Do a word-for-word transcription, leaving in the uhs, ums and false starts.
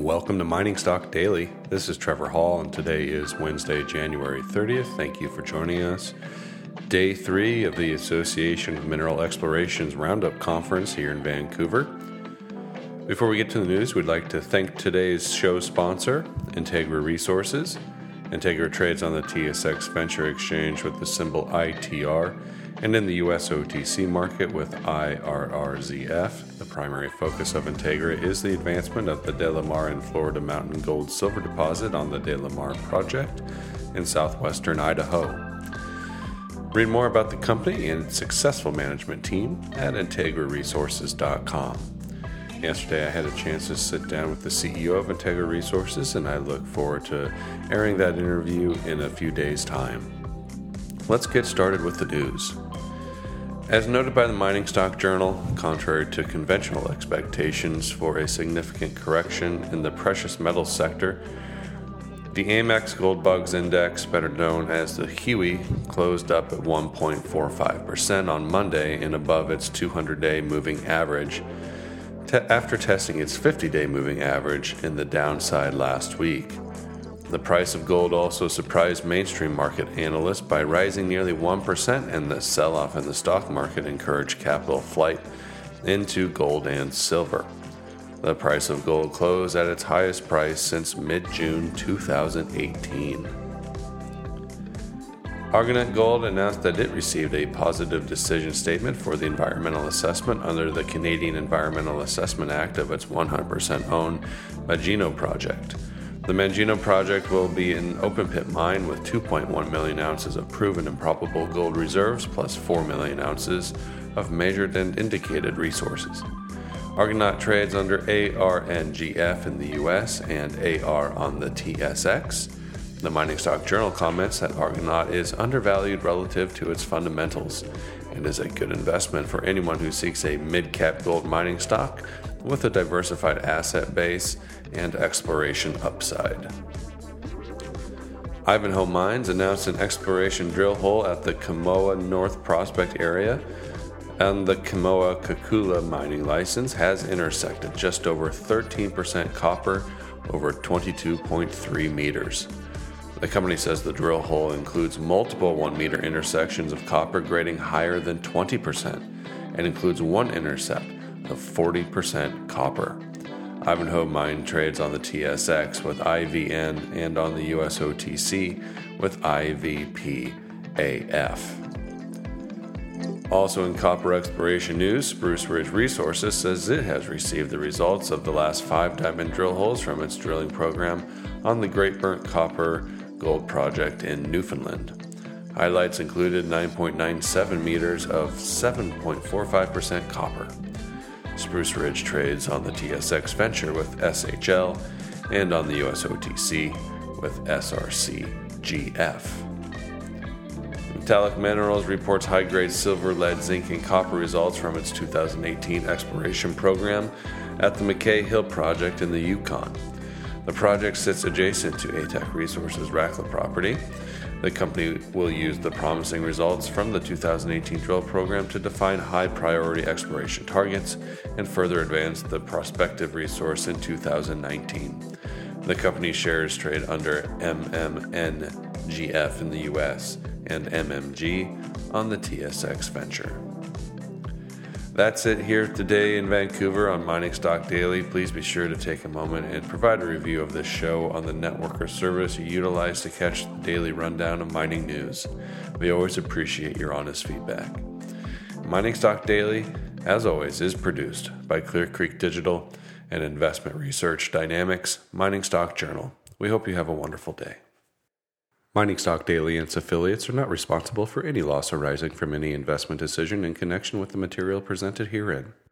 Welcome to Mining Stock Daily. This is Trevor Hall, and today is Wednesday, January thirtieth. Thank you for joining us. Day three of the Association of Mineral Exploration's Roundup Conference here in Vancouver. Before we get to the news, we'd like to thank today's show sponsor, Integra Resources. Integra trades on the T S X Venture Exchange with the symbol I T R and in the U S O T C market with I R R Z F. The primary focus of Integra is the advancement of the DeLamar and Florida Mountain Gold Silver deposit on the DeLamar project in southwestern Idaho. Read more about the company and its successful management team at integra resources dot com. Yesterday I had a chance to sit down with the C E O of Integra Resources, and I look forward to airing that interview in a few days' time. Let's get started with the news. As noted by the Mining Stock Journal, contrary to conventional expectations for a significant correction in the precious metals sector, the Amex Gold Bugs Index, better known as the H U I, closed up at one point four five percent on Monday and above its two hundred day moving average, te- after testing its fifty day moving average in the downside last week. The price of gold also surprised mainstream market analysts by rising nearly one percent, and the sell-off in the stock market encouraged capital flight into gold and silver. The price of gold closed at its highest price since mid-June two thousand eighteen. Argonaut Gold announced that it received a positive decision statement for the environmental assessment under the Canadian Environmental Assessment Act of its one hundred percent owned Magino project. The Magino project will be an open-pit mine with two point one million ounces of proven and probable gold reserves plus four million ounces of measured and indicated resources. Argonaut trades under A R N G F in the U S and A R on the T S X. The Mining Stock Journal comments that Argonaut is undervalued relative to its fundamentals and is a good investment for anyone who seeks a mid-cap gold mining stock with a diversified asset base and exploration upside. Ivanhoe Mines announced an exploration drill hole at the Kamoa North Prospect area, and the Kamoa-Kakula mining license has intersected just over thirteen percent copper over twenty-two point three meters. The company says the drill hole includes multiple one meter intersections of copper grading higher than twenty percent and includes one intercept of forty percent copper. Ivanhoe Mine trades on the T S X with I V N and on the U S O T C with I V P A F. Also in copper exploration news, Spruce Ridge Resources says it has received the results of the last five diamond drill holes from its drilling program on the Great Burnt Copper Gold Project in Newfoundland. Highlights included nine point nine seven meters of seven point four five percent copper. Spruce Ridge trades on the T S X Venture with S H L and on the U S O T C with S R C G F. Metallic Minerals reports high-grade silver, lead, zinc, and copper results from its two thousand eighteen exploration program at the McKay Hill project in the Yukon. The project sits adjacent to A T A C Resources' Rackla property. The company will use the promising results from the two thousand eighteen drill program to define high-priority exploration targets and further advance the prospective resource in two thousand nineteen. The company's shares trade under M M N G F in the U S and M M G on the T S X Venture. That's it here today in Vancouver on Mining Stock Daily. Please be sure to take a moment and provide a review of this show on the network or service you utilize to catch the daily rundown of mining news. We always appreciate your honest feedback. Mining Stock Daily, as always, is produced by Clear Creek Digital and Investment Research Dynamics Mining Stock Journal. We hope you have a wonderful day. Mining Stock Daily and its affiliates are not responsible for any loss arising from any investment decision in connection with the material presented herein.